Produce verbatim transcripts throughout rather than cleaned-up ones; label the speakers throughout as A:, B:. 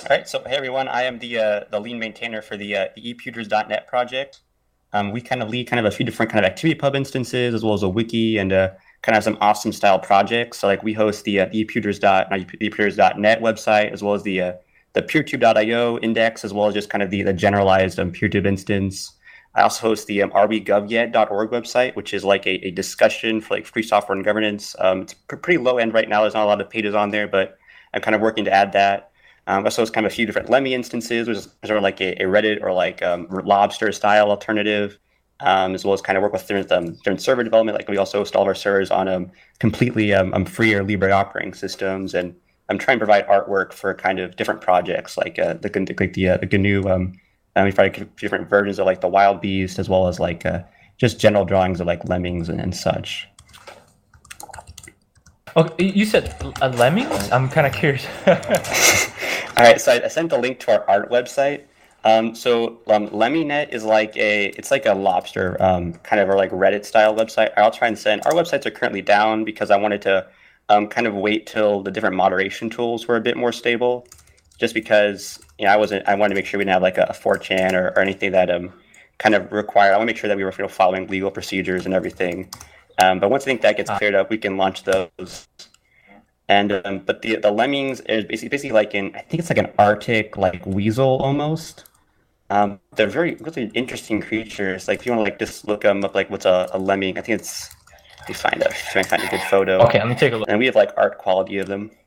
A: All right, so hey everyone, I am the uh, the lead maintainer for the uh, the e pewters dot net project. Um, we kind of lead kind of a few different kind of ActivityPub instances as well as a wiki and uh, kind of some awesome style projects. So like we host the uh, the epewters dot not e pewters dot net website as well as the uh, the peertube dot io index as well as just kind of the the generalized um, peertube instance. I also host the um, r b gov yet dot org website, which is like a, a discussion for like free software and governance. Um, it's pr- pretty low end right now. There's not a lot of pages on there, but I'm kind of working to add that. Um, also, it's kind of a few different Lemmy instances, which is sort of like a, a Reddit or like um, Lobster style alternative, um, as well as kind of work with different, um, different server development. Like we also host all of our servers on um, completely um, um, free or Libre operating systems, and I'm trying to provide artwork for kind of different projects, like uh, the like the uh, the G N U. Um, and we provide different versions of like the Wild Beast, as well as like uh, just general drawings of like lemmings and, and such.
B: Oh, you said uh, lemmings? I'm kind of curious.
A: All right, so I, I sent the link to our art website. Um, so um, LemmyNet is like a, it's like a lobster um, kind of or like Reddit style website. I'll try and send, our websites are currently down because I wanted to um, kind of wait till the different moderation tools were a bit more stable. Just because, you know, I wasn't, I wanted to make sure we didn't have like a four chan or, or anything that um kind of required, I want to make sure that we were, you know, following legal procedures and everything. Um, but once I think that gets cleared up, we can launch those. And um, but the the lemmings is basically basically like in I think it's like an Arctic like weasel almost. Um, they're very really interesting creatures. Like if you want to like just look them up, like what's a, a lemming? I think it's let me find a try and find a good photo.
B: Okay, let me take a look.
A: And we have like art quality of them.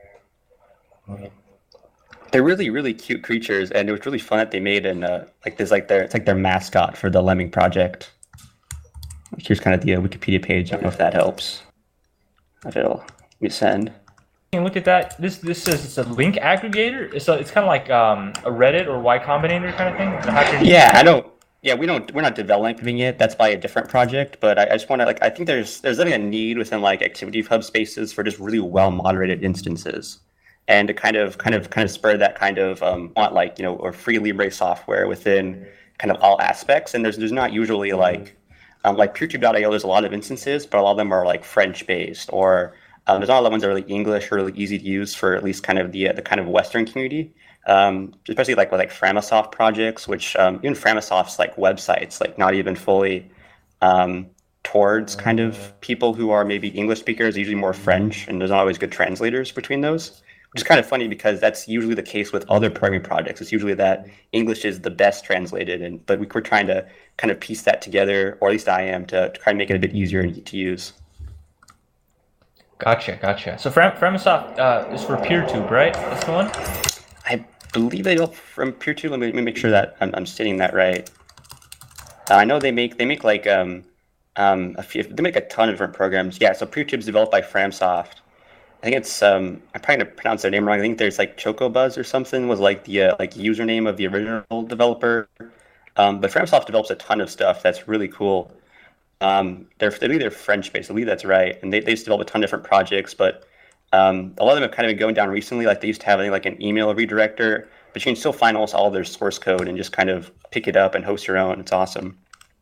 A: They're really really cute creatures, and it was really fun that they made and uh, like this like their it's like their mascot for the lemming project. Here's kind of the uh, Wikipedia page. I don't know if that helps. If it'll we send.
B: Look at that. This this is it's a link aggregator. So it's kind of like um, a Reddit or Y Combinator kind of thing.
A: Yeah, I don't. Yeah, we don't. We're not developing it. That's by a different project. But I, I just want to like. I think there's there's definitely a need within like ActivityPub spaces for just really well moderated instances, and to kind of kind of kind of spur that kind of um, want like you know or free Libre software within kind of all aspects. And there's there's not usually like um, like peertube dot io. There's a lot of instances, but a lot of them are like French based or Um, there's not a lot of ones that are really English or really easy to use for at least kind of the the kind of Western community, um, especially like with like Framasoft projects, which um, even Framasoft's like websites, like not even fully um, towards kind of people who are maybe English speakers, usually more French, and there's not always good translators between those, which is kind of funny because that's usually the case with other programming projects. It's usually that English is the best translated, and but we, we're trying to kind of piece that together, or at least I am, to, to try and make it a bit easier to use.
B: Gotcha, gotcha. So Fram- Framasoft uh, is for PeerTube, right? That's the one?
A: I believe they built from PeerTube. Let me, let me make sure that I'm, I'm stating that right. Uh, I know they make they make like um um a few, they make a ton of different programs. Yeah, so PeerTube's developed by Framasoft. I think it's um I'm probably gonna pronounce their name wrong. I think there's like Chocobuzz or something was like the uh, like username of the original developer. Um, but Framasoft develops a ton of stuff that's really cool. Um, they're, I believe they're French-based. I believe that's right. And they, they used to develop a ton of different projects, but um, a lot of them have kind of been going down recently. Like they used to have like an email redirector, but you can still find almost all of their source code and just kind of pick it up and host your own. It's awesome.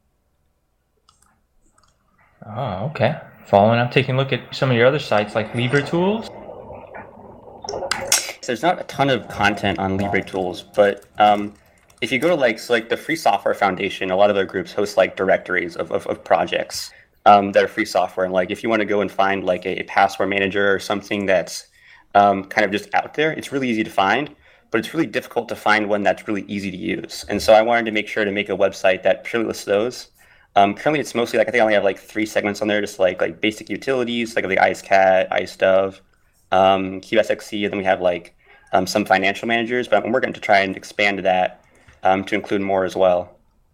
B: Oh, okay. Following up, taking a look at some of your other sites like LibreTools.
A: So there's not a ton of content on LibreTools, but um, if you go to like so like the Free Software Foundation, a lot of their groups host like directories of, of, of projects um, that are free software. And like if you want to go and find like a, a password manager or something that's um, kind of just out there, it's really easy to find, but it's really difficult to find one that's really easy to use. And so I wanted to make sure to make a website that purely lists those. Um, currently, it's mostly like I think I only have like three segments on there, just like like basic utilities, like the IceCat, IceDove, um, Q S X C, and then we have like um, some financial managers. But I'm working to try and expand that. Um, to include more as well.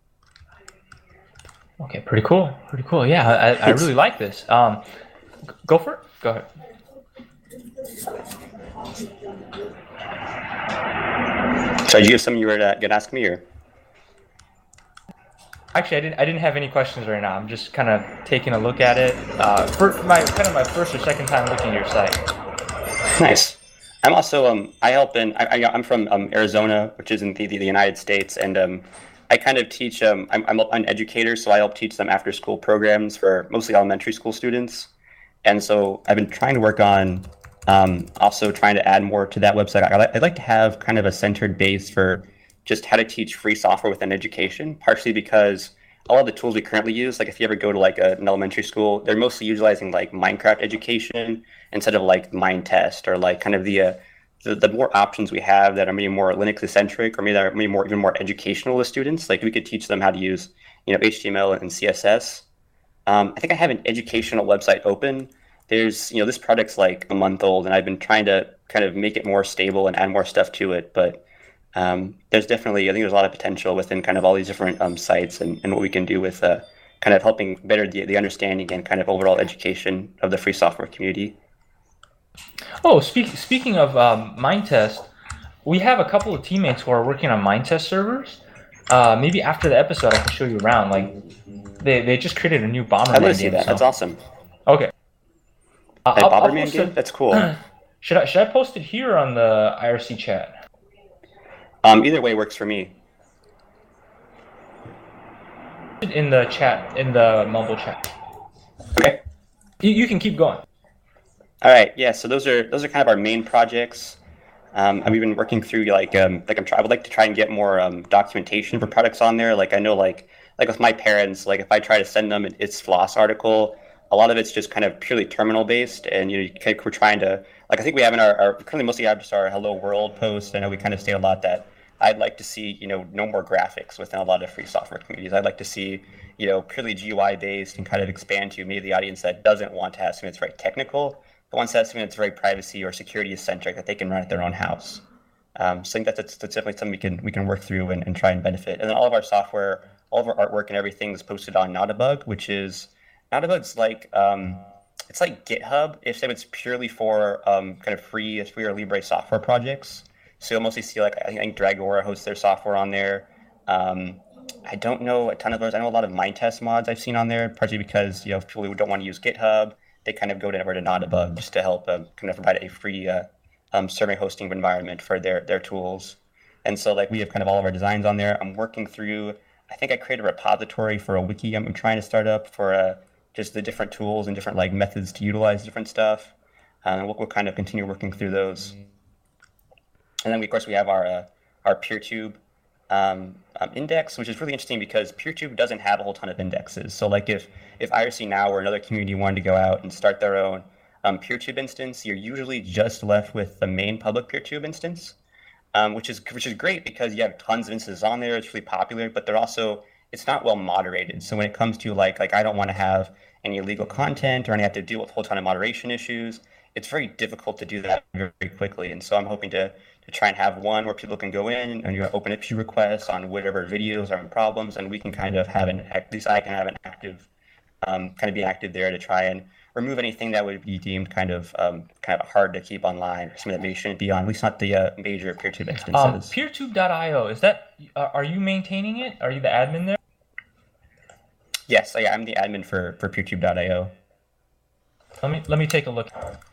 B: Okay, pretty cool. Pretty cool. Yeah, I, I really like this. Um, go for it. Go ahead.
A: So, did you have something you were uh, going to ask me, or?
B: Actually, I didn't. I didn't have any questions right now. I'm just kind of taking a look at it. Uh, for my kind of my first or second time looking at your site.
A: Nice. I'm also um I help in I, I I'm from um, Arizona, which is in the, the, the United States, and um I kind of teach um I'm I'm an educator, so I help teach them after school programs for mostly elementary school students, and so I've been trying to work on Um, also trying to add more to that website. I, I'd like to have kind of a centered base for just how to teach free software within education, partially because a lot of the tools we currently use, like if you ever go to like a, an elementary school, they're mostly utilizing like Minecraft education instead of like Minetest or like kind of the, uh, the the more options we have that are maybe more Linux centric or maybe that are maybe more even more educational to students. Like we could teach them how to use, you know, H T M L and C S S. Um, I think I have an educational website open. There's, you know, this project's like a month old, and I've been trying to kind of make it more stable and add more stuff to it. But um, there's definitely, I think there's a lot of potential within kind of all these different um, sites and, and what we can do with uh, kind of helping better the, the understanding and kind of overall education of the free software community.
B: Oh, speak, speaking of um, Minetest, we have a couple of teammates who are working on Minetest servers. Uh, maybe after the episode, I can show you around. Like, they, they just created a new Bomberman game.
A: I'd love to see that.
B: So.
A: That's awesome.
B: Okay. Uh,
A: Like
B: I'll, I'll
A: Bomberman
B: post
A: game?
B: it.
A: That's cool.
B: Should I should I post it here on the I R C chat?
A: Um, either way works for me.
B: In the chat, in the Mumble chat.
A: Okay.
B: You, you can keep going.
A: All right. Yeah. So those are those are kind of our main projects. Um, and we've been working through like um, like I'm try- I would like to try and get more um, documentation for products on there. Like I know like like with my parents, like if I try to send them an It's Floss article, a lot of it's just kind of purely terminal based, and you know we're trying to like I think we have in our, our currently mostly have just our Hello World post. I know we kind of state a lot that I'd like to see you know no more graphics within a lot of free software communities. I'd like to see you know purely G U I based and kind of expand to maybe the audience that doesn't want to have something that's very technical, but wants to have something that's very privacy or security centric that they can run at their own house. Um, so I think that's, that's definitely something we can we can work through and, and try and benefit. And then all of our software, all of our artwork and everything is posted on Notabug, which is Notabug's like um, it's like GitHub, if it's purely for um, kind of free free or Libre software projects. So you'll mostly see like I think Dragora hosts their software on there. Um, I don't know a ton of those. I know a lot of Minetest mods I've seen on there, partly because you know people who don't want to use GitHub, they kind of go to over to Notabug just to help um, kind of provide a free uh, um, serving hosting environment for their their tools. And so like we have kind of all of our designs on there. I'm working through. I think I created a repository for a wiki. I'm, I'm trying to start up for uh, just the different tools and different like methods to utilize different stuff. Uh, and we'll, we'll kind of continue working through those. And then we, of course we have our uh, our PeerTube um, um, index, which is really interesting because PeerTube doesn't have a whole ton of indexes. So like if if I R C Now or another community wanted to go out and start their own um, PeerTube instance, you're usually just left with the main public PeerTube instance, um, which is which is great because you have tons of instances on there. It's really popular, but they're also it's not well moderated. So when it comes to like like I don't want to have any illegal content or any have to deal with a whole ton of moderation issues, it's very difficult to do that very quickly. And so I'm hoping to to try and have one where people can go in and you open issue requests on whatever videos are in problems, and we can kind of have an at least I can have an active um, kind of be active there to try and remove anything that would be deemed kind of um, kind of hard to keep online or something that maybe shouldn't be on, at least not the uh, major PeerTube instances.
B: Um, PeerTube dot i o, is that uh, are you maintaining it? Are you the admin there?
A: Yes, yeah, I'm the admin for for PeerTube dot i o.
B: Let me let me take a look.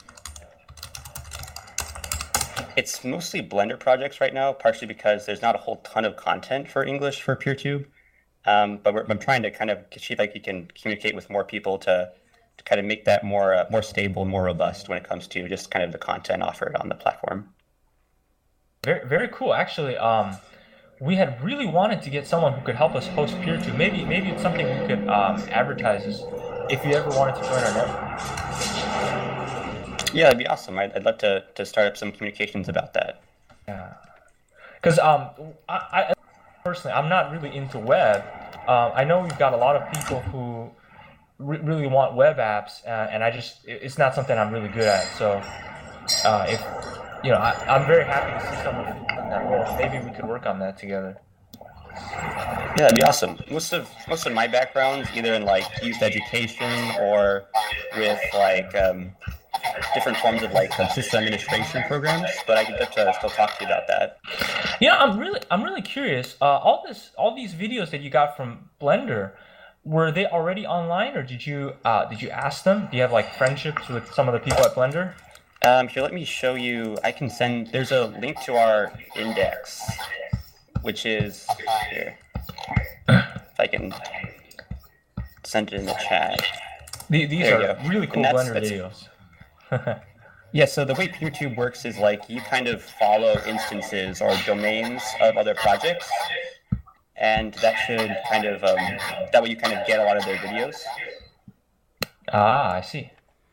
A: It's mostly Blender projects right now, partially because there's not a whole ton of content for English for PeerTube. Um, but we're, I'm trying to kind of see if I can communicate with more people to, to kind of make that more uh, more stable, more robust when it comes to just kind of the content offered on the platform.
B: Very very cool. Actually, um, we had really wanted to get someone who could help us host PeerTube. Maybe maybe it's something we could um, advertise as if you ever wanted to join our network.
A: Yeah, that'd be awesome. I'd, I'd love to, to start up some communications about that.
B: Yeah, because um, I, I personally I'm not really into web. Um, I know we've got a lot of people who re- really want web apps, uh, and I just it's not something I'm really good at. So uh, if you know, I, I'm very happy to see someone in that role. Maybe we could work on that together.
A: Yeah, that'd be awesome. Most of most of my background's either in like youth education or with like um, different forms of like um, system administration programs. But I could just, uh, still talk to you about that.
B: You know, I'm really I'm really curious. Uh, all this all these videos that you got from Blender, were they already online, or did you uh, did you ask them? Do you have like friendships with some of the people at Blender?
A: Um, here, let me show you. I can send. There's a link to our index, which is here. If I can send it in the chat.
B: The, these
A: There you
B: are
A: go.
B: really cool
A: And that's-
B: Blender
A: that's-
B: videos.
A: Yeah, so the way PeerTube works is like you kind of follow instances or domains of other projects, and that should kind of um, that way you kind of get a lot of their videos.
B: Ah, I see.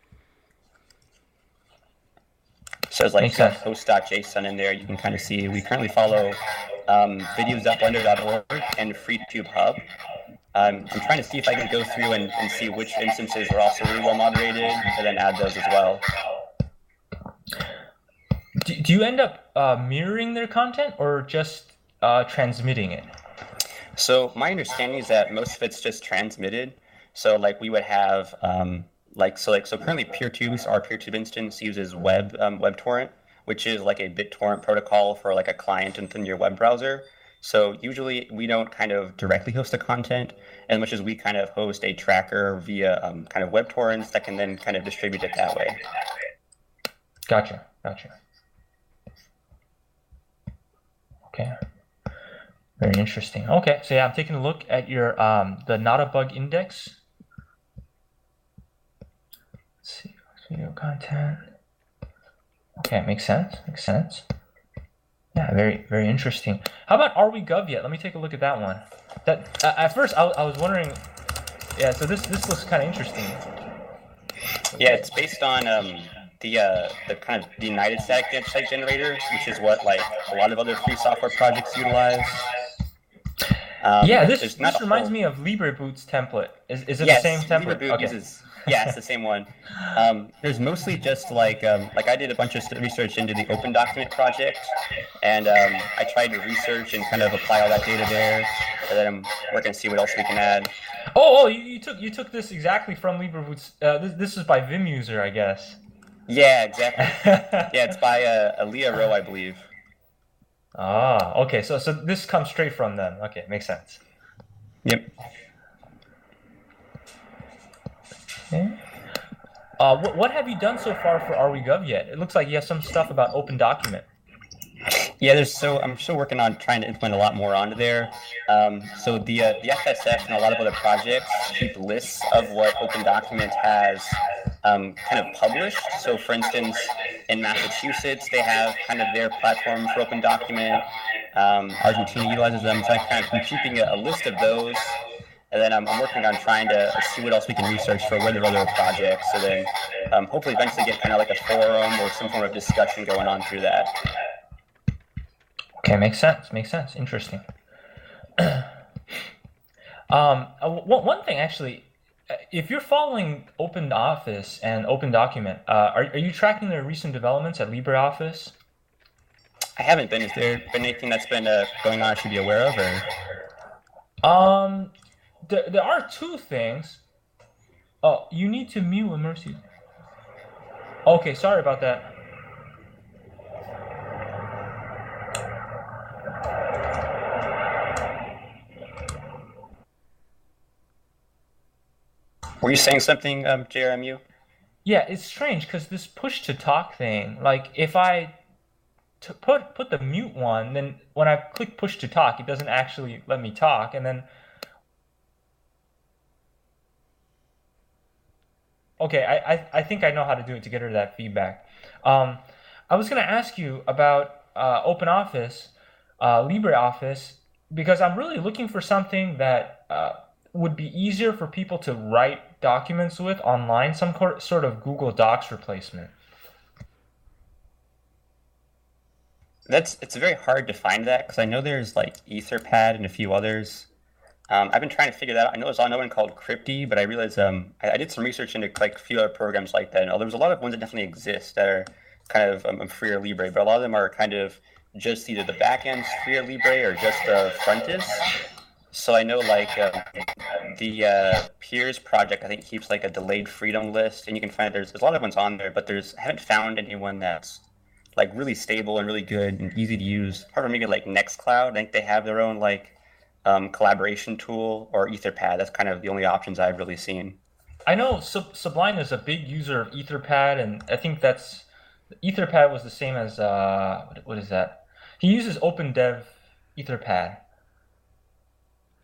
A: So it's like
B: Makes
A: if you have
B: sense.
A: host.json in there, you can kind of see we currently follow um, videos dot blender dot org and FreeTube Hub. Um, I'm trying to see if I can go through and, and see which instances are also really well moderated, and then add those as well.
B: Do, do you end up uh, mirroring their content or just uh, transmitting it?
A: So my understanding is that most of it's just transmitted. So like we would have um, like so like so currently PeerTube's our PeerTube instance uses Web um, WebTorrent, which is like a BitTorrent protocol for like a client within your web browser. So usually we don't kind of directly host the content as much as we kind of host a tracker via um, kind of web torrents that can then kind of distribute it that way.
B: Gotcha, gotcha. Okay. Very interesting. Okay, so yeah, I'm taking a look at your um, the not a bug index. Let's see, video content. Okay, makes sense. Makes sense. Yeah, very very interesting. How about Are We Gov Yet? Let me take a look at that one. That uh, at first I, I was wondering. Yeah, so this this looks kind of interesting.
A: Yeah, it's based on um, the uh, the kind of the United Static Site Generator, which is what like a lot of other free software projects utilize. Um,
B: yeah, this
A: there's
B: this
A: not a
B: reminds
A: whole-
B: me of LibreBoot's template. Is is it
A: Yes,
B: the same template?
A: LibreBoot
B: Okay.
A: uses. Yeah, it's the same one. Um, there's mostly just like um, like I did a bunch of st- research into the Open Document project, and um, I tried to research and kind of apply all that data there, and then I'm working to see what else we can add.
B: Oh, oh, you, you took you took this exactly from LibreBoot's. Uh, this this is by Vimuser, I guess.
A: Yeah, exactly. Yeah, it's by uh, Aaliyah Rowe, I believe.
B: Ah, okay. So so this comes straight from them. Okay, makes sense.
A: Yep.
B: Okay. Uh, what what have you done so far for Are We Gov Yet? It looks like you have some stuff about Open Document.
A: Yeah, there's so I'm still working on trying to implement a lot more onto there. Um, so the uh, the F S F and a lot of other projects keep lists of what Open Document has um, kind of published. So for instance, in Massachusetts, they have kind of their platform for Open Document. Um, Argentina utilizes them. So I kind of I'm keeping a, a list of those. And then I'm, I'm working on trying to see what else we can research for whether other projects. So then um, hopefully eventually get kind of like a forum or some form of discussion going on through that.
B: Okay, makes sense. Makes sense. Interesting. um, uh, one one thing actually, uh, if you're following Open Office and Open Document, uh, are are you tracking their recent developments at LibreOffice?
A: I haven't been. Is there been anything that's been uh, going on I should be aware of? Or
B: Um, there there are two things. Oh, you need to mute Immersive. Okay, sorry about that.
A: were you saying something, um, J R M U?
B: Yeah, it's strange because this push to talk thing, like if I t put put the mute one, then when I click push to talk, it doesn't actually let me talk, and then okay, I I, I think I know how to do it to get rid of that feedback. Um, I was gonna ask you about uh, OpenOffice, uh, LibreOffice, because I'm really looking for something that uh, would be easier for people to write documents with online, some cor- sort of Google Docs replacement.
A: That's it's very hard to find that because I know there's like Etherpad and a few others. Um, I've been trying to figure that out. I know there's another one called Crypty, but I realized um, I, I did some research into like a few other programs like that. And there's a lot of ones that definitely exist that are kind of um, free or Libre, but a lot of them are kind of just either the backend's free or Libre or just the front is. So I know like um, the uh, Peers project, I think keeps like a delayed freedom list, and you can find there's, there's a lot of ones on there, but there's I haven't found anyone that's like really stable and really good and easy to use. Apart from maybe like Nextcloud, I think they have their own like um, collaboration tool, or Etherpad. That's kind of the only options I've really seen.
B: I know Sub- Sublime is a big user of Etherpad, and I think that's Etherpad was the same as uh, what, what is that? He uses OpenDev Etherpad.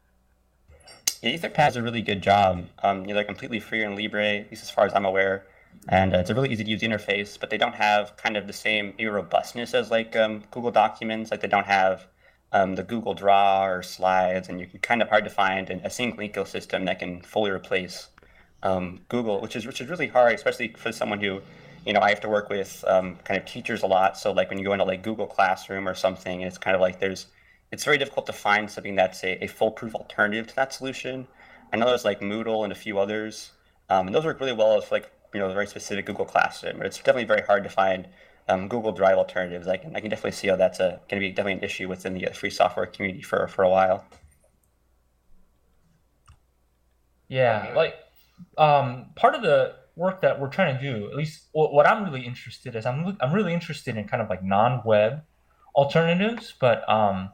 A: Yeah, Etherpad does a really good job. Um, you know, they're completely free and Libre, at least as far as I'm aware. and uh, it's a really easy to use interface, but they don't have kind of the same maybe robustness as like um, Google Documents. Like they don't have um, the Google Draw or Slides, and you can kind of hard to find an, a single ecosystem that can fully replace um, Google, which is which is really hard, especially for someone who, you know, I have to work with um, kind of teachers a lot. So like when you go into like Google Classroom or something, it's kind of like there's it's very difficult to find something that's a, a foolproof alternative to that solution. I know there's like Moodle and a few others, um, and those work really well with like you know a very specific Google Classroom. But it's definitely very hard to find um, Google Drive alternatives. I can I can definitely see how that's a going to be definitely an issue within the uh, free software community for for a while.
B: Yeah, like um, part of the work that we're trying to do, at least what, what I'm really interested is I'm I'm really interested in kind of like non-web alternatives, but um,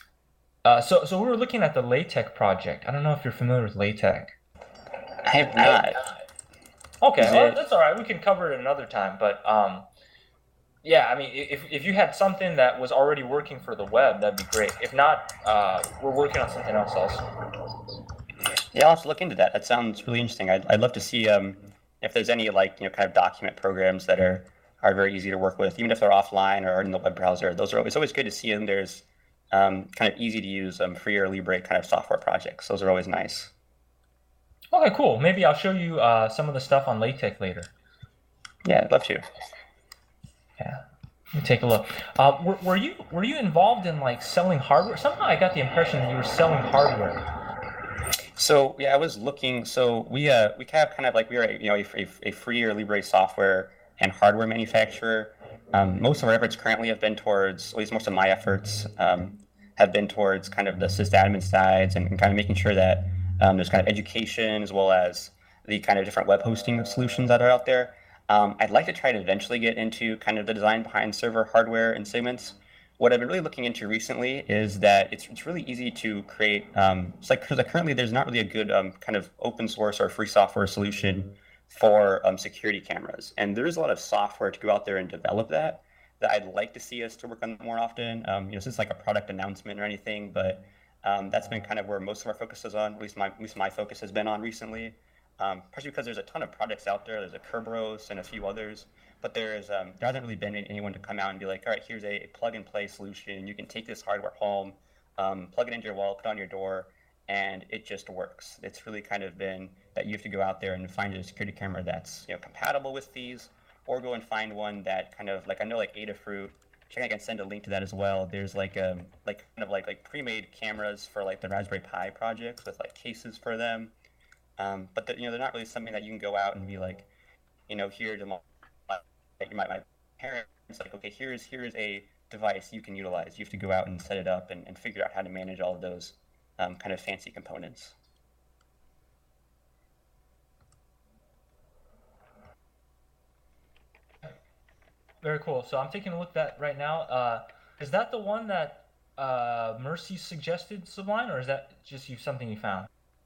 B: uh, so so we were looking at the LaTeX project. I don't know if you're familiar with LaTeX.
A: I have not.
B: Okay,
A: Is
B: well
A: it?
B: that's all right. We can cover it another time, but um, yeah, I mean, if if you had something that was already working for the web, that'd be great. If not, uh, we're working on something else also.
A: Yeah, I'll have to look into that. That sounds really interesting. I'd, I'd love to see um, if there's any like you know kind of document programs that are are very easy to work with, even if they're offline or in the web browser. Those are it's always good to see, and there's um, kind of easy to use um, free or Libre kind of software projects. Those are always nice.
B: Okay, cool. Maybe I'll show you uh, some of the stuff on LaTeX later.
A: Yeah, I'd love to.
B: Yeah. Let me take a look. Uh, were, were you were you involved in like selling hardware? Somehow I got the impression that you were selling hardware.
A: So yeah, I was looking. So we uh we have kind of like we are a, you know a, a, a free or Libre software and hardware manufacturer. Um, most of our efforts currently have been towards, at least most of my efforts um, have been towards kind of the sysadmin sides and, and kind of making sure that um, there's kind of education as well as the kind of different web hosting solutions that are out there. Um, I'd like to try to eventually get into kind of the design behind server hardware and segments. What I've been really looking into recently is that it's, it's really easy to create. Um, it's like because currently there's not really a good um, kind of open source or free software solution for um, security cameras, and there is a lot of software to go out there and develop that. That I'd like to see us to work on more often. Um, you know, this is like a product announcement or anything, but um, that's been kind of where most of our focus is on. At least my at least my focus has been on recently. Um, partially because there's a ton of products out there. There's a Kerberos and a few others, but there's um, there hasn't really been anyone to come out and be like, all right, here's a, a plug and play solution. You can take this hardware home, um, plug it into your wall, put it on your door, and it just works. It's really kind of been that you have to go out there and find a security camera that's you know compatible with these, or go and find one that kind of like I know like Adafruit. I think I can send a link to that as well. There's like um like kind of like like pre-made cameras for like the Raspberry Pi projects with like cases for them, um, but the, you know they're not really something that you can go out and be like, you know, here to my my, my parents like, okay, here's here's a device you can utilize. You have to go out and set it up and, and figure out how to manage all of those um, kind of fancy components.
B: Very cool. So I'm taking a look at that right now. Uh, is that the one that uh, Mercy suggested, Sublime, or is that just you something you found?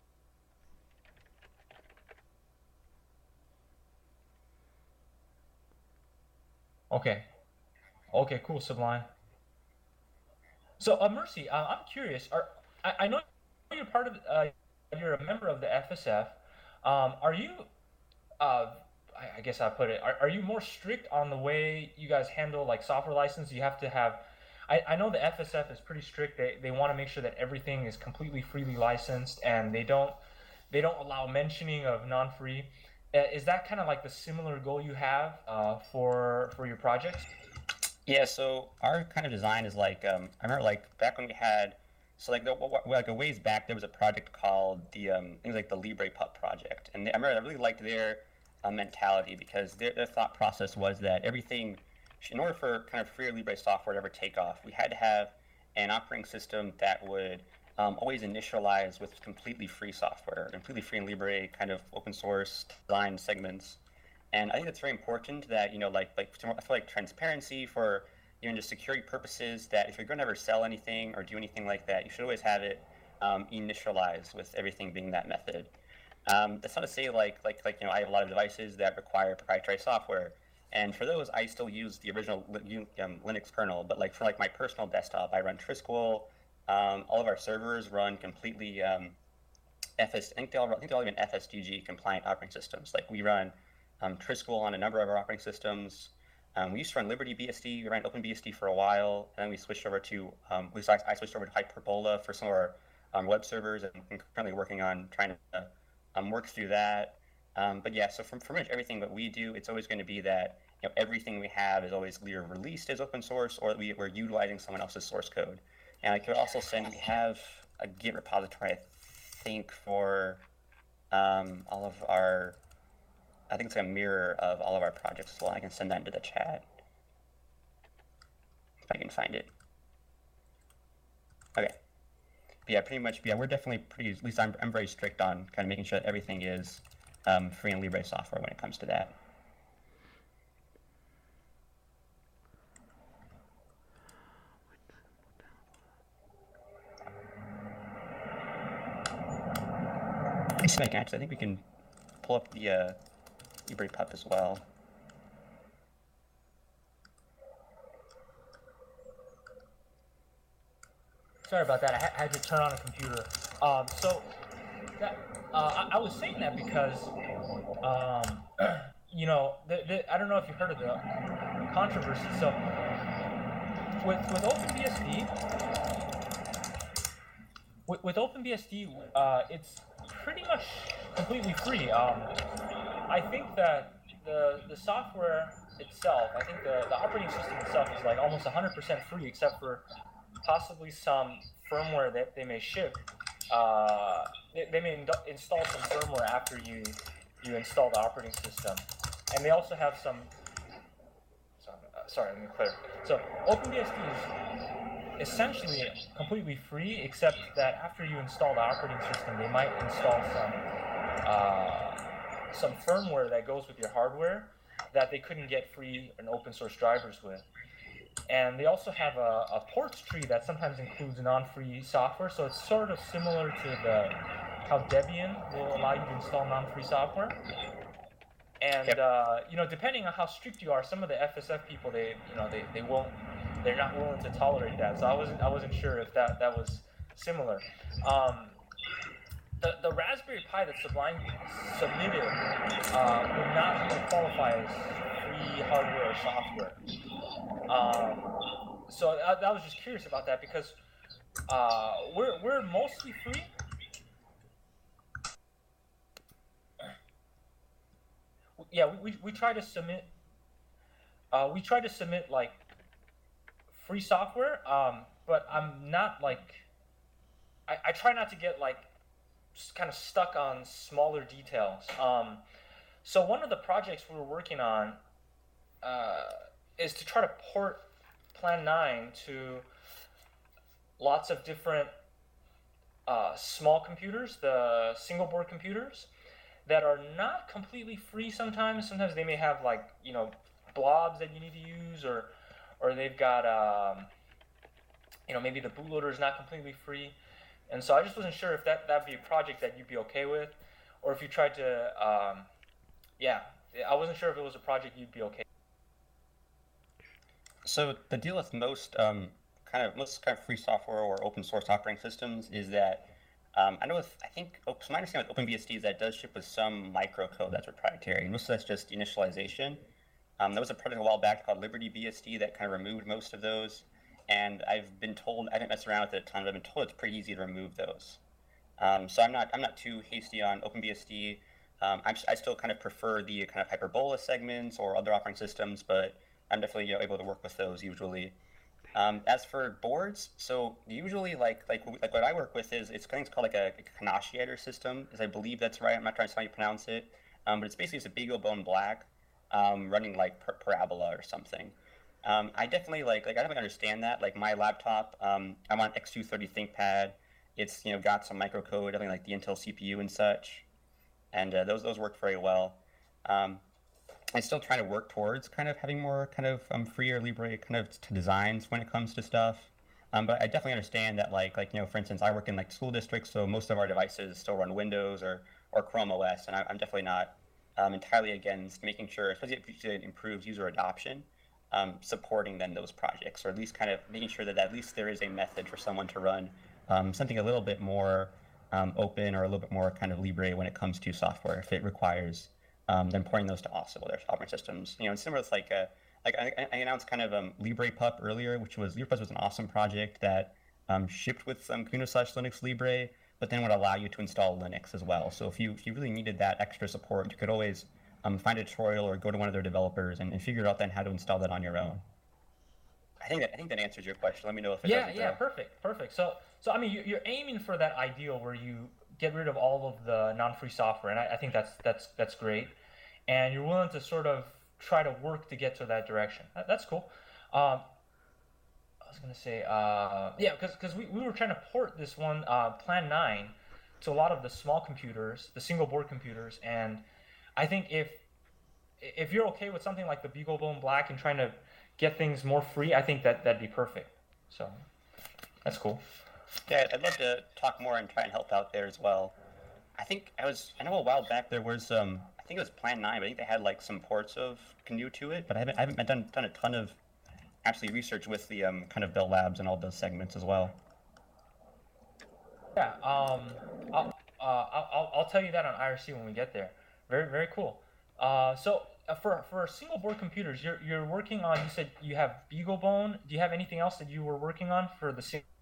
B: Okay. Okay, cool, Sublime. So, uh, Mercy, uh, I'm curious. Are I, I know you're part of, uh, you're a member of the F S F. Um, are you, uh, I, I guess I put it, are, are you more strict on the way you guys handle like software license? You have to have, I, I know the F S F is pretty strict. They, they want to make sure that everything is completely freely licensed and they don't, they don't allow mentioning of non-free. Uh, is that kind of like the similar goal you have uh, for for your projects?
A: Yeah, so our kind of design is like um, I remember like back when we had so like the, like a ways back there was a project called the um, things like the Libre Pup project, and they, I remember I really liked their uh, mentality because their, their thought process was that everything in order for kind of free or Libre software to ever take off, we had to have an operating system that would um, always initialize with completely free software, completely free and Libre kind of open source design segments. And I think it's very important that you know, like like I feel like transparency for even just security purposes. That if you're going to ever sell anything or do anything like that, you should always have it um, initialized with everything being that method. Um, that's not to say like like like you know I have a lot of devices that require proprietary software, and for those I still use the original um, Linux kernel. But like for like my personal desktop, I run Trisquel. Um, all of our servers run completely um, F S. I think they all I think they all even F S D G compliant operating systems. Like we run um, Trisquel on a number of our operating systems. Um, we used to run LibertyBSD. We ran OpenBSD for a while, and then we switched over to um, we I, I switched over to Hyperbola for some of our um, web servers, and I'm currently working on trying to um, work through that. Um, but yeah, so from pretty much everything that we do, it's always going to be that you know everything we have is always either released as open source or we, we're utilizing someone else's source code. And I could also send we have a Git repository, I think, for um, all of our. I think it's a mirror of all of our projects as well. I can send that into the chat if I can find it. Okay. But yeah, pretty much. Yeah, we're definitely pretty. At least I'm. I'm very strict on kind of making sure that everything is um, free and Libre software when it comes to that. I think actually, I think we can pull up the uh, LibrePup as well.
B: Sorry about that. I ha- had to turn on a computer. Um, so that, uh, I-, I was saying that because, um, you know, the, the, I don't know if you heard of the controversy. So with with OpenBSD, with, with OpenBSD, uh, it's pretty much completely free. Um, I think that the the software itself, I think the, the operating system itself is like almost one hundred percent free, except for possibly some firmware that they may ship. Uh, they, they may in- install some firmware after you you install the operating system, and they also have some. Sorry, uh, sorry, let me clear. So OpenBSD is essentially completely free, except that after you install the operating system, they might install some uh, some firmware that goes with your hardware that they couldn't get free and open source drivers with. And they also have a, a ports tree that sometimes includes non-free software, so it's sort of similar to the how Debian will allow you to install non-free software. And
A: Yep.
B: uh, you know, depending on how strict you are, some of the F S F people, they you know they, they won't, they're not willing to tolerate that. So I wasn't I wasn't sure if that that was similar. Um, the the Raspberry Pi that Sublime submitted uh, would not really qualify as free hardware or software. Um, so I, I was just curious about that because uh, we're we're mostly free. Yeah, we, we, we try to submit. Uh, we try to submit like free software, um, but I'm not like. I, I try not to get like kind of stuck on smaller details. Um, so one of the projects we were working on uh, is to try to port Plan nine to lots of different uh, small computers, the single board computers, that are not completely free sometimes. Sometimes they may have like, you know, blobs that you need to use, or or they've got, um, you know, maybe the bootloader is not completely free. And so I just wasn't sure if that that'd be a project that you'd be okay with, or if you tried to, um, yeah, I wasn't sure if it was a project you'd be okay.
A: So the deal with most um, kind of most kind of free software or open source operating systems is that um, I know with I think so my understanding with OpenBSD is that it does ship with some microcode that's proprietary. Most of that's just initialization. Um, there was a project a while back called LibertyBSD that kind of removed most of those. And I've been told, I haven't messed around with it a ton, but I've been told it's pretty easy to remove those. Um, so I'm not I'm not too hasty on OpenBSD. Um, I'm, I still kind of prefer the kind of Hyperbola segments or other operating systems, but I'm definitely you know, able to work with those usually. Um, as for boards, so usually like like like what I work with is it's I think it's called like a, a Kanachiator system, as I believe that's right. I'm not trying to tell you how you pronounce it, um, but it's basically it's a BeagleBone Black um, running like per- Parabola or something. Um, I definitely like like I definitely understand that. Like my laptop, um, I'm on X two thirty ThinkPad. It's you know got some microcode, definitely like the Intel C P U and such, and uh, those those work very well. Um, I'm still trying to work towards kind of having more kind of um, free or libre kind of to designs when it comes to stuff. Um, but I definitely understand that like like you know for instance I work in like school districts, so most of our devices still run Windows or or Chrome O S, and I, I'm definitely not um, entirely against making sure, especially if it improves user adoption. Um, supporting then those projects, or at least kind of making sure that at least there is a method for someone to run um, something a little bit more um, open or a little bit more kind of libre when it comes to software, if it requires um, then porting those to Austin, their operating systems. You know, and similar with like uh, like I, I announced kind of um, LibrePup earlier, which was LibrePup was an awesome project that um, shipped with um, Gnu slash Linux Libre, but then would allow you to install Linux as well. So if you if you really needed that extra support, you could always um, find a tutorial or go to one of their developers and, and figure out then how to install that on your own. I think that I think that answers your question. Let me know if it
B: Yeah,
A: doesn't.
B: yeah,
A: Though.
B: perfect, perfect. So, so I mean, you- you're aiming for that ideal where you get rid of all of the non-free software, and I, I think that's that's that's great. And you're willing to sort of try to work to get to that direction. That, that's cool. Um, I was gonna say, uh, yeah, because because we, we were trying to port this one uh, Plan nine to a lot of the small computers, the single board computers, and I think if if you're okay with something like the BeagleBone Black and trying to get things more free, I think that that'd be perfect. So that's cool.
A: Yeah, I'd love to talk more and try and help out there as well. I think I was I know a while back there was um I think it was Plan Nine, but I think they had like some ports of Canoe to it, but I haven't I haven't done done a ton of actually research with the um kind of Bell Labs and all those segments as well.
B: Yeah. Um. I'll uh, I'll, I'll I'll tell you that on I R C when we get there. Very very cool. Uh. So uh, for for single board computers, you're you're working on. You said you have BeagleBone. Do you have anything else that you were working on for the single?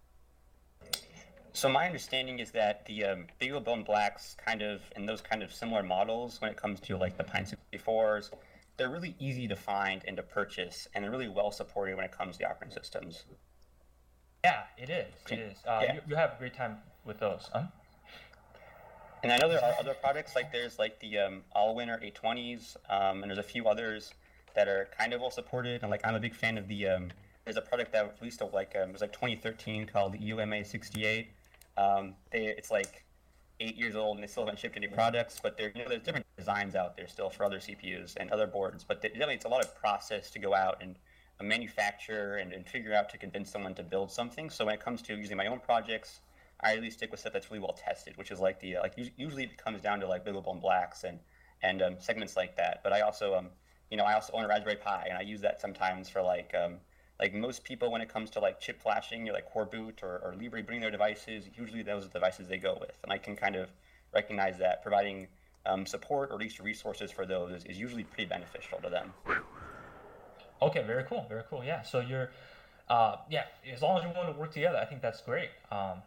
A: So my understanding is that the um, BeagleBone Blacks kind of and those kind of similar models when it comes to like the Pine sixty-fours, they're really easy to find and to purchase, and they're really well supported when it comes to the operating systems.
B: Yeah, it is. It is. Uh,
A: Yeah.
B: you, you have a great time with those. Huh?
A: And I know there are other products like there's like the um, Allwinner eight twenties, um, and there's a few others that are kind of well supported. And like I'm a big fan of the um, there's a product that was released like um, it was like twenty thirteen called the E U M A sixty-eight. Um, they it's like eight years old and they still haven't shipped any products, but there you know there's different designs out there still for other C P Us and other boards. But they, definitely it's a lot of process to go out and uh, manufacture and, and figure out to convince someone to build something. So when it comes to using my own projects, I really stick with stuff that's really well tested, which is like the uh, like usually it comes down to like BeagleBone Blacks and and um, segments like that. But I also um you know I also own a Raspberry Pi and I use that sometimes for like um like most people when it comes to like chip flashing, you know, like Coreboot or, or Libre bring their devices. Usually those are the devices they go with, and I can kind of recognize that providing um, support or at least resources for those is, is usually pretty beneficial to them.
B: Okay. Very cool. Very cool. Yeah. So you're, uh, yeah. As long as you want to work together, I think that's great. Um,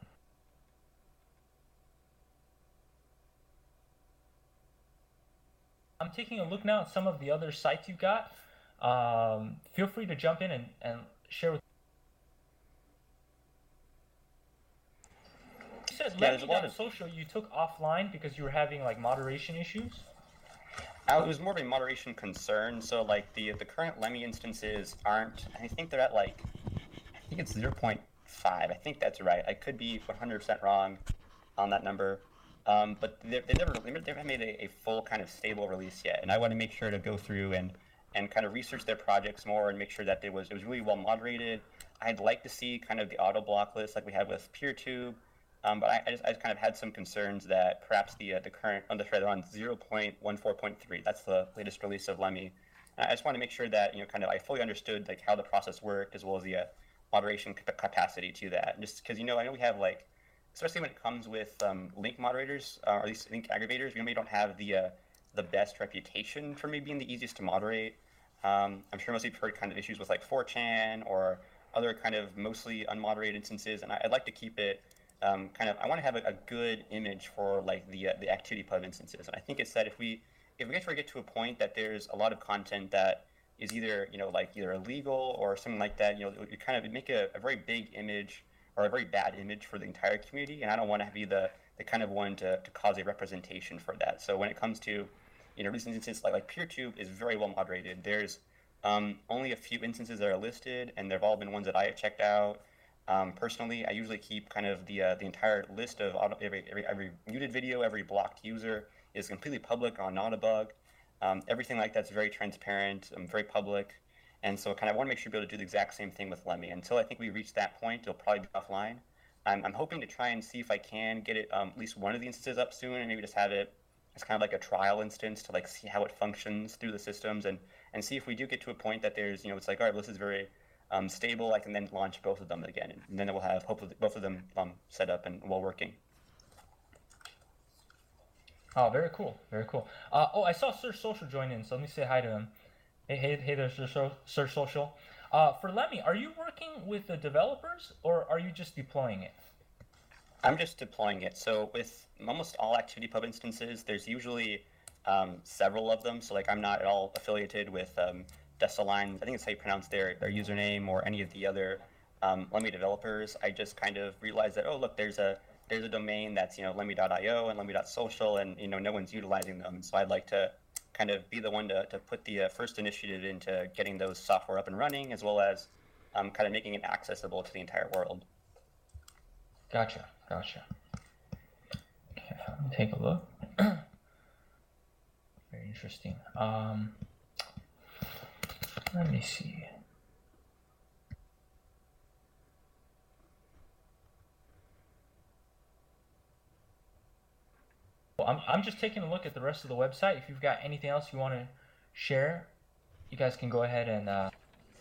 B: I'm taking a look now at some of the other sites you've got. Um, feel free to jump in and, and share with. You said
A: Yeah, there's a lot of
B: Lemmy.social you took offline because you were having like moderation issues.
A: Uh, it was more of a moderation concern. So like the the current Lemmy instances aren't. I think they're at like I think it's zero point five. I think that's right. I could be one hundred percent wrong on that number. Um, but they they never they never made a, a full kind of stable release yet. And I want to make sure to go through and and kind of research their projects more and make sure that it was it was really well moderated. I'd like to see kind of the auto block list like we had with PeerTube. Um, but I, I, just I just kind of had some concerns that perhaps the uh, the current on the thread they're on zero point one four point three. That's the latest release of Lemmy. And I just want to make sure that you know kind of I fully understood like how the process worked as well as the uh, moderation c- capacity to that. Just because you know I know we have like especially when it comes with um, link moderators uh, or at least link aggregators, we maybe don't have the uh, the best reputation for maybe being the easiest to moderate. Um, I'm sure most of you've heard kind of issues with like four chan or other kind of mostly unmoderated instances, and I, I'd like to keep it um, kind of. I want to have a, a good image for like the uh, the ActivityPub instances, and I think it's that if we if we ever get to a point that there's a lot of content that is either you know like either illegal or something like that, you know, you kind of make a, a very big image or a very bad image for the entire community, and I don't want to be the the kind of one to, to cause a representation for that. So when it comes to you know recent instances like like PeerTube is very well moderated. There's um, only a few instances that are listed, and they've all been ones that I have checked out. Um, personally, I usually keep kind of the uh, the entire list of auto, every, every every muted video, every blocked user is completely public on Notabug. Um, everything like that's very transparent, um, very public, and so kind of want to make sure to be able to do the exact same thing with Lemmy. Until I think we reach that point, it'll probably be offline. I'm, I'm hoping to try and see if I can get it um, at least one of the instances up soon, and maybe just have it as kind of like a trial instance to like see how it functions through the systems, and and see if we do get to a point that there's you know it's like all right, well, this is very um, stable. I can then launch both of them again, and then we'll have hopefully both of them um, set up and well working.
B: Oh, very cool. Very cool. Uh, oh, I saw Sir Social join in, so let me say hi to him. Hey, hey, hey there, Sir, So- Sir Social. Uh, for Lemmy, are you working with the developers or are you just deploying it?
A: I'm just deploying it. So with almost all ActivityPub instances, there's usually um, several of them. So like I'm not at all affiliated with um, Desalign. I think it's how you pronounce their, their username or any of the other um, Lemmy developers. I just kind of realized that, oh, look, there's a there's a domain that's, you know, lemmy dot io and lemmy dot social, and, you know, no one's utilizing them. So I'd like to kind of be the one to, to put the uh, first initiative into getting those software up and running, as well as um, kind of making it accessible to the entire world.
B: Gotcha, gotcha. Okay, let me take a look. Very interesting. Um, let me see. Well, I'm, I'm just taking a look at the rest of the website. If you've got anything else you want to share, you guys can go ahead and uh,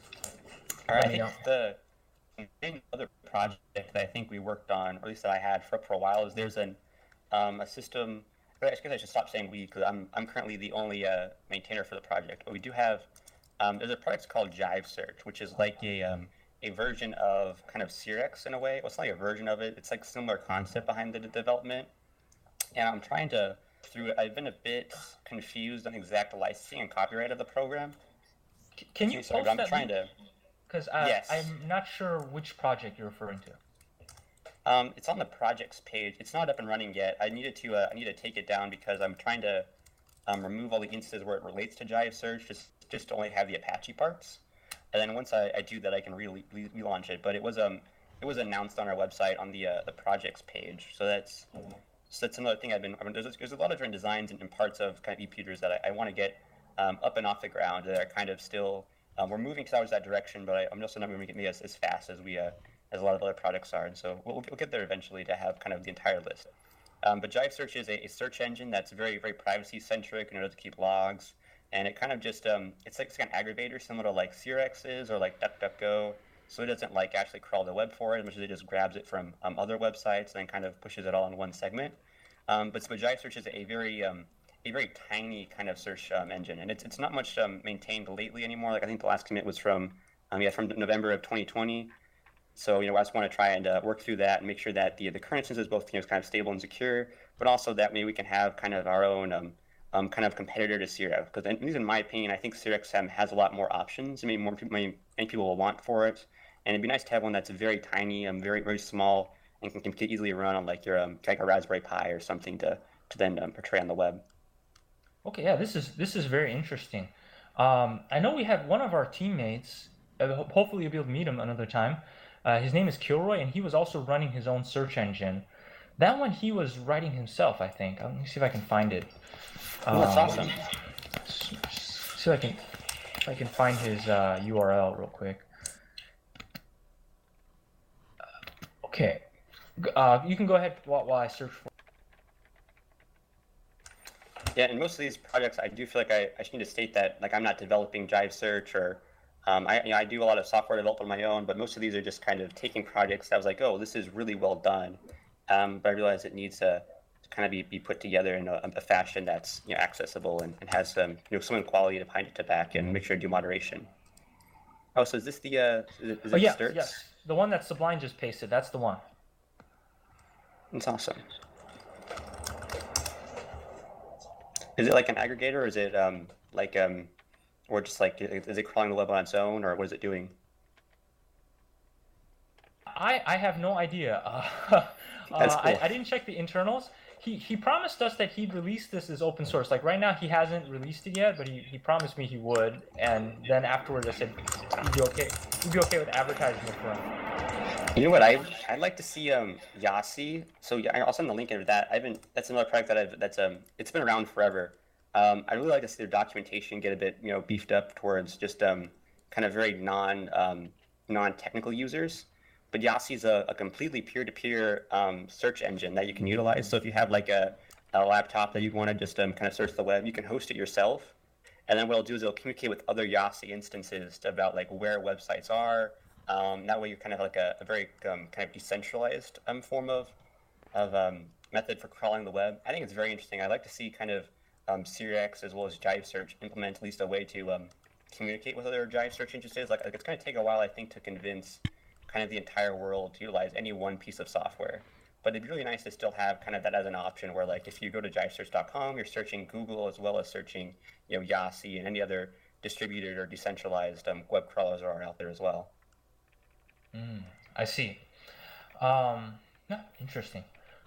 A: All right,
B: let
A: I
B: me
A: think
B: know.
A: the main other project that I think we worked on, or at least that I had for, for a while, is there's an um, a system. I guess I should stop saying we because I'm I'm currently the only uh, maintainer for the project. But we do have um, there's a product called Jive Search, which is like a um, a version of kind of Sirex in a way. Well, it's not like a version of it. It's like similar concept behind the development. And I'm trying to through it. I've been a bit confused on the exact licensing and copyright of the program.
B: C- Can you
A: Sorry, but
B: post
A: I'm
B: that
A: trying
B: link?
A: to.
B: Because uh,
A: Yes.
B: I'm not sure which project you're referring to.
A: Um, it's on the projects page. It's not up and running yet. I needed to uh, I need to take it down because I'm trying to um, remove all the instances where it relates to Jive Search, just just to only have the Apache parts. And then once I, I do that, I can re- re- relaunch it. But it was um it was announced on our website on the uh, the projects page. So that's so that's another thing I've been. I mean, there's, there's a lot of different designs and, and parts of kind of e-pewters that I, I want to get um, up and off the ground that are kind of still. Um, we're moving towards that direction, but I, I'm also not moving it as, as fast as we uh, as a lot of other products are. And so we'll, we'll get there eventually to have kind of the entire list. Um, but Jive Search is a, a search engine that's very very privacy centric in order to keep logs, and it kind of just um, it's like it's like an aggregator similar to like Sirex is or like DuckDuckGo. So it doesn't like actually crawl the web for it, which it just grabs it from um, other websites and then kind of pushes it all in one segment. Um, but, but Jive Search is a very um, a very tiny kind of search um, engine, and it's it's not much um, maintained lately anymore. Like I think the last commit was from um, yeah from November of twenty twenty. So you know I just want to try and uh, work through that and make sure that the the current instance is both you know kind of stable and secure, but also that maybe we can have kind of our own um, um, kind of competitor to Sirex. Because at least in my opinion, I think Sirex um, has a lot more options. I mean, more people, many, many people will want for it, and it'd be nice to have one that's very tiny, um, very very small, and can, can easily run on like your um, like a Raspberry Pi or something to to then um, portray on the web.
B: Okay, yeah, this is this is very interesting. Um, I know we had one of our teammates. Uh, ho- hopefully, you'll be able to meet him another time. Uh, his name is Kilroy, and he was also running his own search engine. That one he was writing himself, I think. Uh, Let me see if I can find it.
A: Oh, that's
B: Um,
A: awesome.
B: s- s- see if I can if I can find his uh, U R L real quick. Okay, uh, you can go ahead while, while I search for.
A: Yeah, and most of these projects, I do feel like I, I just need to state that like I'm not developing Jive Search or um, I you know, I do a lot of software development on my own, but most of these are just kind of taking projects that I was like, oh, this is really well done, um, but I realize it needs to, to kind of be, be put together in a, a fashion that's you know accessible and, and has some you know some quality to behind it to back and make sure to do moderation. Oh, so is this the uh, is it, is
B: Oh
A: it
B: yeah,
A: Sturts?
B: yes, the one that Sublime just pasted. That's the one.
A: That's awesome. Is it like an aggregator, or is it um like um or just like is it crawling the web on its own, or what is it doing?
B: I I have no idea. Uh,
A: That's
B: uh, I
A: cool.
B: I didn't check the internals. He he promised us that he'd release this as open source. Like right now, he hasn't released it yet, but he, he promised me he would. And then afterwards, I said he'd be okay. He'd be okay with advertising it for him.
A: You know what I I'd like to see um Yasi. So yeah, I'll send the link into that. I've been that's another product that I've that's um it's been around forever. Um, I really like to see their documentation get a bit you know beefed up towards just um kind of very non um non-technical users. But Yasi is a, a completely peer-to-peer um, search engine that you can utilize. So if you have like a, a laptop that you want to just um, kind of search the web, you can host it yourself. And then what it'll do is it'll communicate with other Yasi instances about like where websites are. Um, that way, you're kind of like a, a very um, kind of decentralized um, form of of um, method for crawling the web. I think it's very interesting. I like to see kind of um, Sirex as well as Jive Search implement at least a way to um, communicate with other Jive search engines. Like, like it's going to take a while, I think, to convince kind of the entire world to utilize any one piece of software. But it'd be really nice to still have kind of that as an option where, like, if you go to jive search dot com, you're searching Google as well as searching, you know, Yasi and any other distributed or decentralized um, web crawlers are out there as well.
B: Mm, I see. Um, yeah, interesting.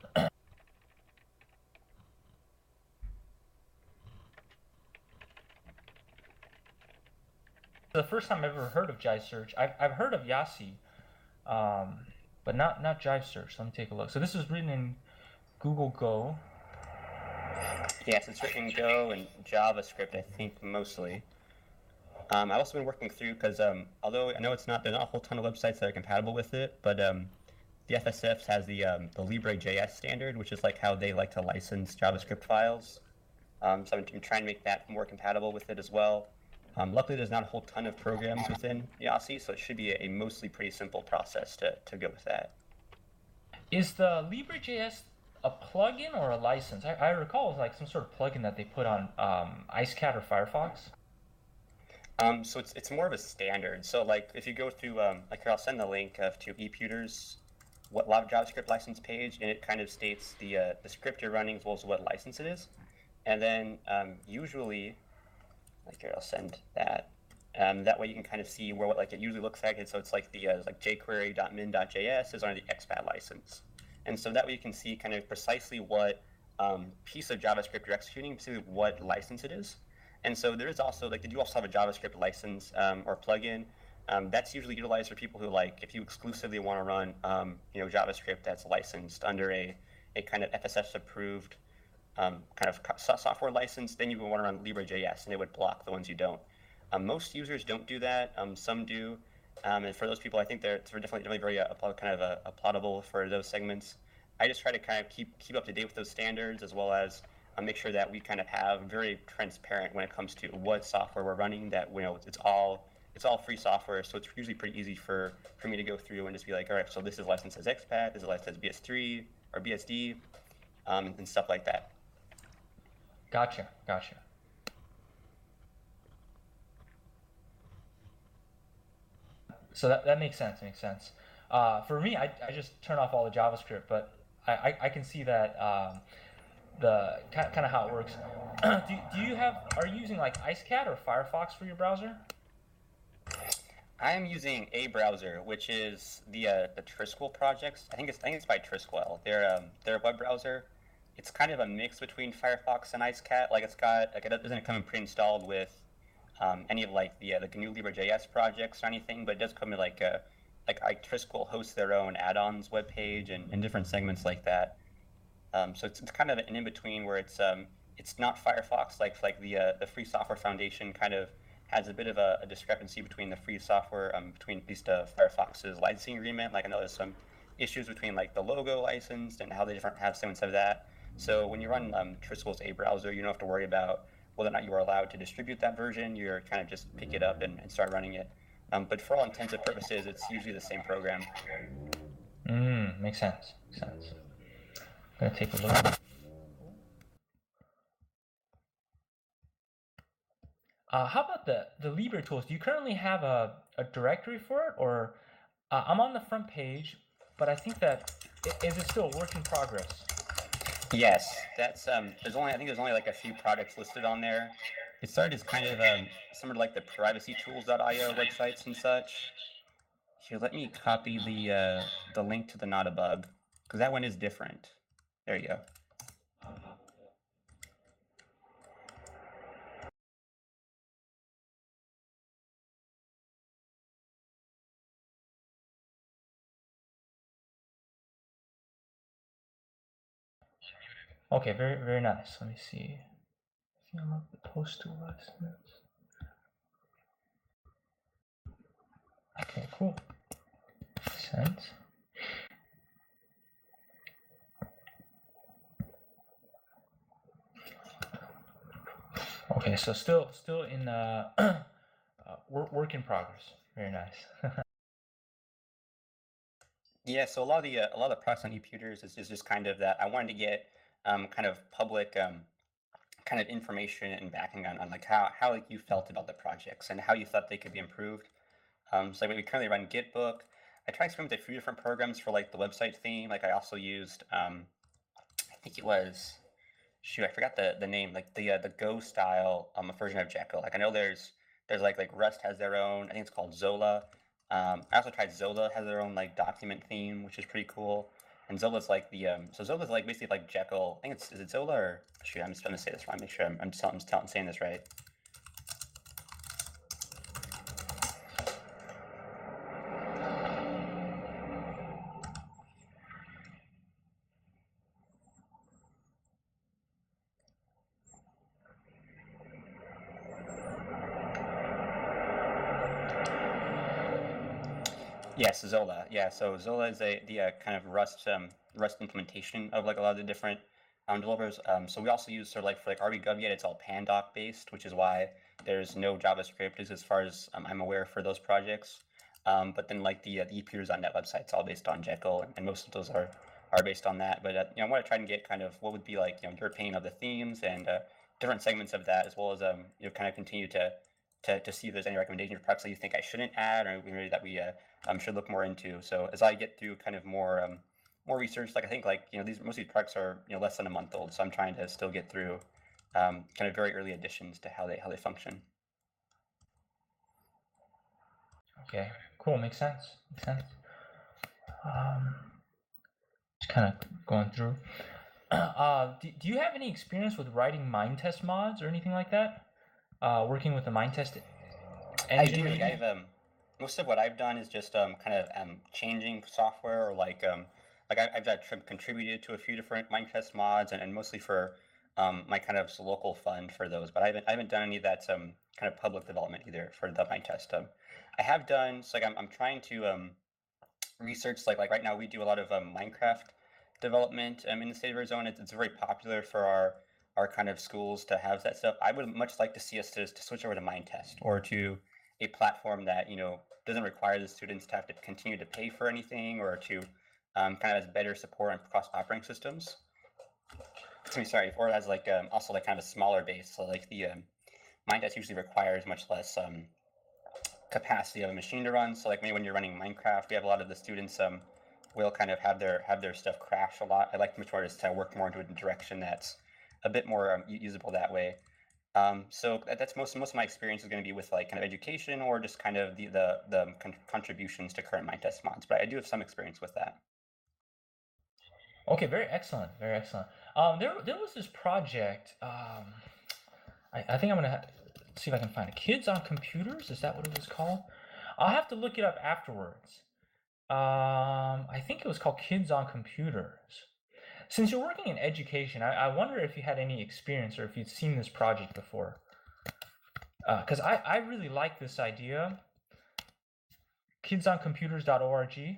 B: The first time I've ever heard of Jive Search, I've, I've heard of Yasi, um, but not not Jive Search. Let me take a look. So this is written in Google Go.
A: Yes, it's written in Go and JavaScript, I think, mostly. Um, I've also been working through, because um, although I know it's not, there's not a whole ton of websites that are compatible with it, but um, the F S F has the um, the Libre.js standard, which is like how they like to license JavaScript files. Um, so I'm, I'm trying to make that more compatible with it as well. Um, luckily, there's not a whole ton of programs within Yasi, so it should be a, a mostly pretty simple process to, to go with that.
B: Is the Libre.js a plugin or a license? I, I recall it was like some sort of plugin that they put on um, IceCat or Firefox.
A: Um, so it's it's more of a standard. So like if you go through, um, like here, I'll send the link uh, to ePewter's what live JavaScript license page, and it kind of states the uh, the script you're running as well as what license it is. And then um, usually, like here, I'll send that. Um, that way you can kind of see where what like it usually looks like. And so it's like the uh, like jQuery.min.js is under the expat license, and so that way you can see kind of precisely what um, piece of JavaScript you're executing, specifically what license it is. And so there is also like they do also have a JavaScript license um, or plugin. Um, that's usually utilized for people who like if you exclusively want to run um, you know JavaScript that's licensed under a a kind of F S S approved um, kind of software license, then you would want to run Libre.js, and it would block the ones you don't. Um, most users don't do that. Um, some do, um, and for those people, I think they're, they're definitely definitely very uh, kind of uh, applaudable for those segments. I just try to kind of keep keep up to date with those standards as well as uh, make sure that we kind of have very transparent when it comes to what software we're running. That you know it's all it's all free software, so it's usually pretty easy for for me to go through and just be like, all right, so this is licensed as expat, this is licensed as B S three or B S D, um, and stuff like that.
B: Gotcha, gotcha. So that, that makes sense, makes sense. Uh, for me, I, I just turn off all the JavaScript, but I, I, I can see that um, the kind of how it works. do, do you have, are you using like IceCat or Firefox for your browser?
A: I am using a browser, which is the uh, the Trisquel projects. I think it's I think it's by Trisquel. They're um, they're a web browser. It's kind of a mix between Firefox and IceCat. Like it's got like it doesn't come pre-installed with um, any of like the uh, the G N U Libre.js projects or anything, but it does come with like a like I, Trisquel hosts their own add-ons webpage and, and different segments like that. Um, so it's, it's kind of an in-between where it's um, it's not Firefox like like the uh, the Free Software Foundation kind of has a bit of a, a discrepancy between the free software um, between at least uh, Firefox's licensing agreement. Like I know there's some issues between like the logo license and how they different have segments of that. So when you run um, Trisquel's a browser, you don't have to worry about whether or not you are allowed to distribute that version. You're kind of just pick it up and, and start running it. Um, but for all intents and purposes, it's usually the same program.
B: Mm, makes sense. Makes sense. I'm gonna take a look. Uh, how about the the Libre tools? Do you currently have a, a directory for it, or uh, I'm on the front page, but I think that is it still a work in progress?
A: Yes, that's um. There's only I think there's only like a few products listed on there. It started as kind of um, similar to like the privacy tools dot i o websites and such. Here, let me copy the uh, the link to the Not a Bug, because that one is different. There you go.
B: Okay, very very nice. Let me see. If you unlock the post to license. Okay, cool. Makes sense. Okay, so still still in uh, uh work work in progress. Very nice.
A: Yeah, so a lot of the uh, a lot of the products on ePewters is, is just kind of that I wanted to get um, kind of public um, kind of information and backing on, on like how how like you felt about the projects and how you thought they could be improved. Um, so like we currently run Gitbook. I tried experimenting with a few different programs for like the website theme. Like I also used um, I think it was shoot I forgot the the name like the uh, the Go style um version of Jekyll. Like I know there's there's like like Rust has their own. I think it's called Zola. Um, I also tried Zola has their own like document theme, which is pretty cool. And Zola's like the um, so Zola's like basically like Jekyll. I think it's is it Zola or shoot I'm just gonna say this wrong. Make sure I'm I'm, telling, I'm telling, saying this right. Yes, Zola. Yeah, so Zola is a the uh, kind of Rust um, Rust implementation of like a lot of the different um, developers. Um, so we also use sort of like for like R B Gov yet it's all Pandoc based, which is why there's no JavaScript as, as far as um, I'm aware for those projects. Um, but then like the uh, the ePewters dot net website's all based on Jekyll, and, and most of those are are based on that. But uh, you know, I want to try and get kind of what would be like you know your opinion of the themes and uh, different segments of that, as well as um you know kind of continue to to, to see if there's any recommendations for products that you think I shouldn't add or maybe that we uh, um, should look more into. So as I get through kind of more um, more research, like I think like you know these most of these products are you know less than a month old, so I'm trying to still get through um, kind of very early additions to how they how they function.
B: Okay, cool. Makes sense. Makes sense. Um, just kind of going through. Uh, do, do you have any experience with writing Minetest mods or anything like that? Uh, working with the Minetest
A: I
B: engine,
A: do. Like
B: maybe?
A: I've um, most of what I've done is just um, kind of um, changing software or like um, like I, I've uh, contributed to a few different Minecraft mods and, and mostly for um, my kind of local fund for those. But I haven't I haven't done any of that um, kind of public development either for the Minecraft. Um, I have done so like I'm I'm trying to um, research like like right now we do a lot of um, Minecraft development um, in the state of Arizona. It's, it's very popular for our our kind of schools to have that stuff. I would much like to see us to, to switch over to Minetest or to a platform that you know doesn't require the students to have to continue to pay for anything or to um, kind of has better support on cross operating systems. I mean, sorry, or has like um, also like kind of a smaller base. So like the um, Minetest usually requires much less um, capacity of a machine to run. So like maybe when you're running Minecraft, we have a lot of the students um, will kind of have their have their stuff crash a lot. I like much more just to work more into a direction that's a bit more um, usable that way. Um, so that, that's most most of my experience is going to be with like kind of education or just kind of the the, the con- contributions to current Minetest mods. But I do have some experience with that.
B: Okay, very excellent. Very excellent. Um, there, there was this project. Um, I, I think I'm gonna ha- see if I can find it. Kids on Computers. Is that what it was called? I'll have to look it up afterwards. Um, I think it was called Kids on Computers. Since you're working in education, I, I wonder if you had any experience or if you'd seen this project before. Because uh, I, I really like this idea. kids on computers dot org.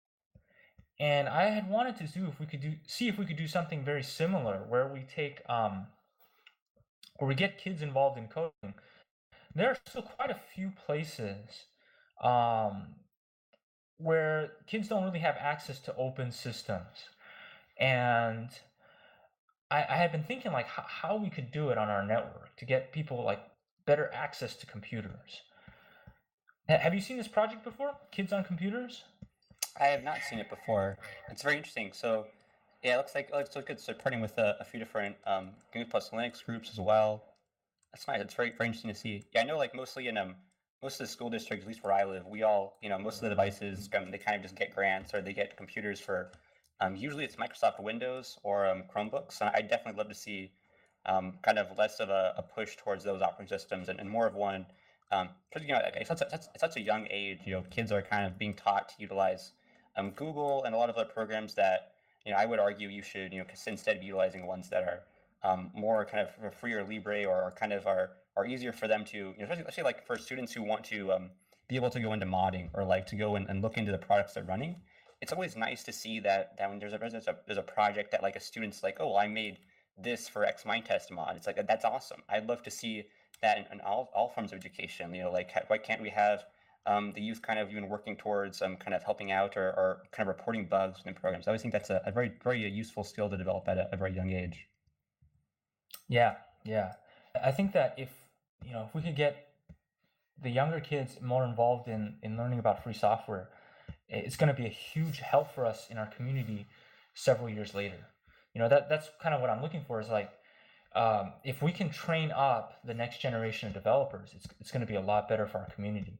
B: And I had wanted to do if we could do see if we could do something very similar where we take um, where we get kids involved in coding. There are still quite a few places um, where kids don't really have access to open systems, and I, I had been thinking like how, how we could do it on our network to get people like better access to computers. Have you seen this project before? Kids on Computers?
A: I have not seen it before. It's very interesting. So yeah, it looks like it looks good. So partnering with a, a few different um, Linux plus Linux groups as well. That's nice. It's very very interesting to see. Yeah, I know like mostly in um most of the school districts, at least where I live, we all you know most of the devices um, they kind of just get grants or they get computers for um, usually it's Microsoft Windows or um, Chromebooks. And I definitely love to see um, kind of less of a, a push towards those operating systems and, and more of one. Um, because you know like, it's such, a, such, it's such a young age. You know, kids are kind of being taught to utilize um, Google and a lot of other programs that you know I would argue you should you know instead be utilizing ones that are um, more kind of free or libre or, or kind of are are easier for them to, you know, especially, especially like for students who want to um, be able to go into modding or like to go and, and look into the products they're running. It's always nice to see that that when there's a there's a, there's a project that like a student's like, oh, well, I made this for X Minetest mod. It's like that's awesome. I'd love to see that in, in all, all forms of education. You know, like why can't we have um, the youth kind of even working towards um, kind of helping out or, or kind of reporting bugs within programs. I always think that's a, a very, very useful skill to develop at a, a very young age.
B: Yeah, yeah. I think that if, you know, if we could get the younger kids more involved in, in learning about free software, it's going to be a huge help for us in our community several years later. You know, that that's kind of what I'm looking for is like, um, if we can train up the next generation of developers, it's, it's going to be a lot better for our community.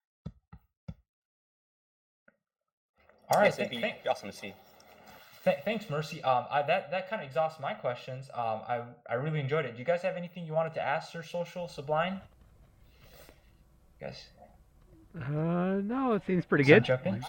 B: All right.
A: Yes, it'd be th- awesome to see.
B: Th- thanks, Mercy. Um, I, that that kind of exhausts my questions. Um, I I really enjoyed it. Do you guys have anything you wanted to ask Sir Social Sublime? Guys.
C: Uh, no, it seems pretty
B: So
C: good.
B: jump in.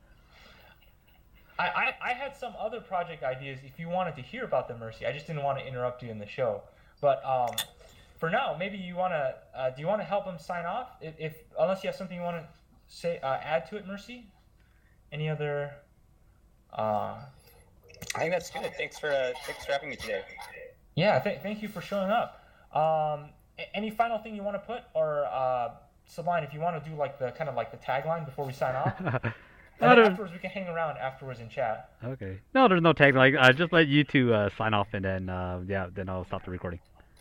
B: I, I, I had some other project ideas if you wanted to hear about them, Mercy. I just didn't want to interrupt you in the show. But um, for now, maybe you want to, uh, do you want to help him sign off? If, if Unless you have something you want to say, uh, add to it, Mercy? Any other? Uh,
A: I think that's good. Thanks for uh, thanks for having me today.
B: Yeah, th- thank you for showing up. Um, a- any final thing you want to put, or uh, Sublime, if you want to do like the kind of like the tagline before we sign off, and then afterwards we can hang around afterwards in chat.
C: Okay. No, there's no tag. Like, uh, just let you two uh, sign off, and then uh, yeah, then I'll stop the recording.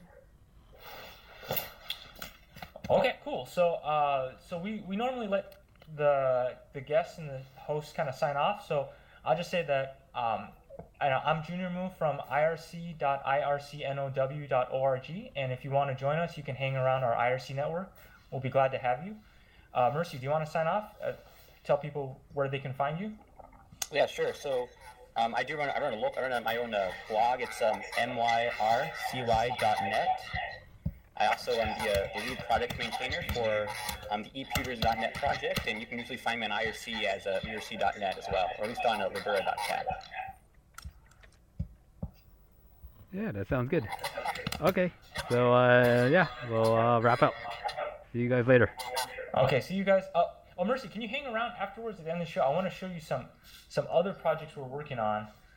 B: Okay, cool. So, uh, so we, we normally let the the guests and the hosts kind of sign off. So I'll just say that um, I know, I'm Junior Moo from I R C dot I R C N O W dot org, and if you want to join us, you can hang around our I R C network. We'll be glad to have you. Uh, Mercy, do you want to sign off? Uh, tell people where they can find you.
A: Yeah, sure. So um, I do run. I run a local. I run my own uh, blog. It's um, M Y R C Y dot net. I also am the, uh, the lead product maintainer for um, the e pewters dot net project, and you can usually find me on I R C as uh, I R C dot net as well, or at least on uh, libera dot cat.
C: Yeah, that sounds good. Okay, so uh, yeah, we'll uh, wrap up. See you guys later.
B: Okay, see you guys. Uh, oh, Mercy, can you hang around afterwards at the end of the show? I want to show you some some other projects we're working on.